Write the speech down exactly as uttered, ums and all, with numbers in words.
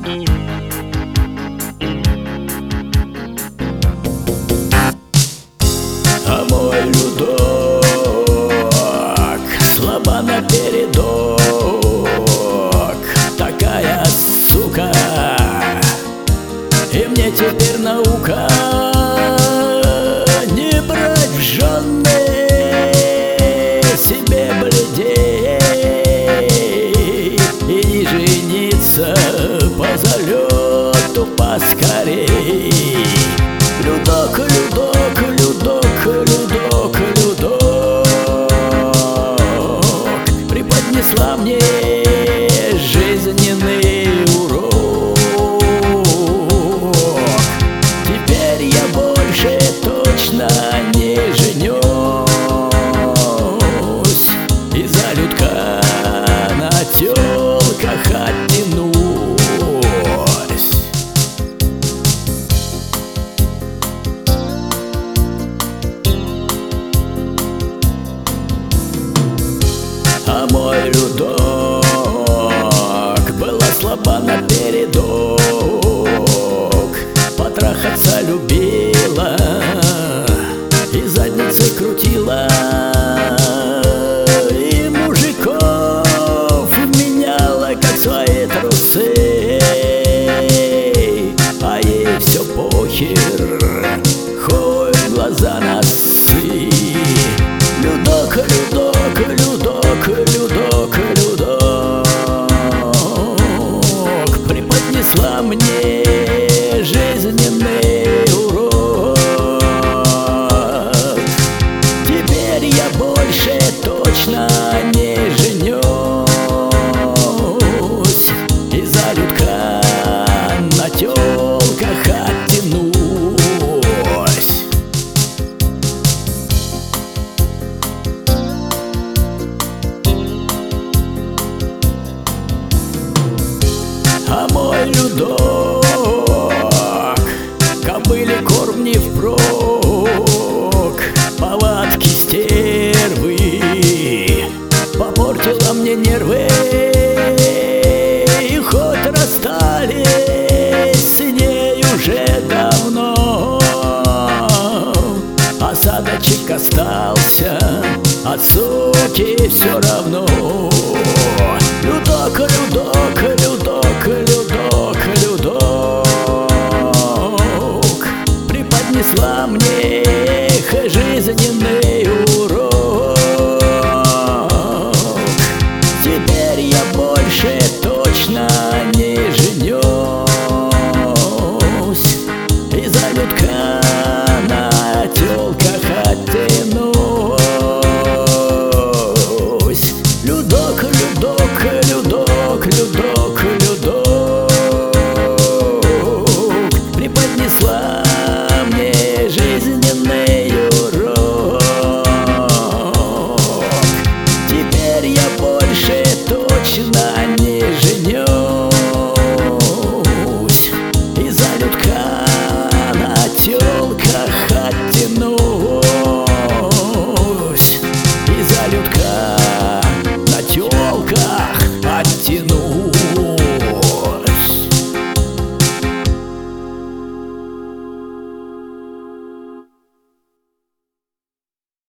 А мой людок слаба напередок, такая сука, и мне теперь наука не брать в жены себе бледей и не жениться по залету поскорей. Людок, людок, людок, людок, людок преподнесла мне жизненный урок. Теперь я больше точно не женюсь, из-за людка на тёлках оттянусь. А мой людок была слаба напередок, потрахаться любила и задницей крутила, и мужиков меняла, как свои трусы, а ей все похер, хоть глаза носы. Людок, людок, людок, людок, людок преподнесла мне жизненный урок. Теперь я больше точно не женюсь, из-за людка на тёлках оттянусь. А мой людок кобыле корм не впрок, повадки стервы попортила мне нервы, и хоть расстались с ней уже давно, осадочек остался от суки все равно. Людок, людок, людок, людок, людок преподнесла мне жизненный урок. Теперь я больше точно не женюсь, из-за людка на тёлках оттянусь. Людок, людок, людок, людок, людок